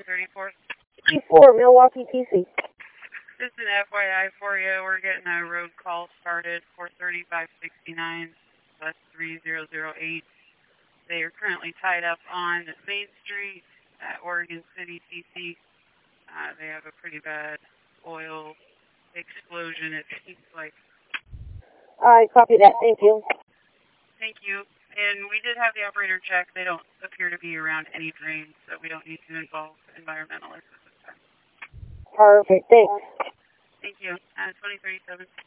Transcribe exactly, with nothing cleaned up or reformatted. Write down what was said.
thirty-four. T four, Milwaukee, T C. Just an F Y I for you, we're getting a road call started for thirty-five sixty-nine, West three zero zero eight. They are currently tied up on Main Street at Oregon City, T C. Uh, they have a pretty bad oil explosion, it seems like. I copy that, thank you. Thank you. And we did have the operator check. They don't appear to be around any drains, so we don't need to involve environmentalists at this time. Perfect, thanks. Thank you. Uh, twenty thirty-seven.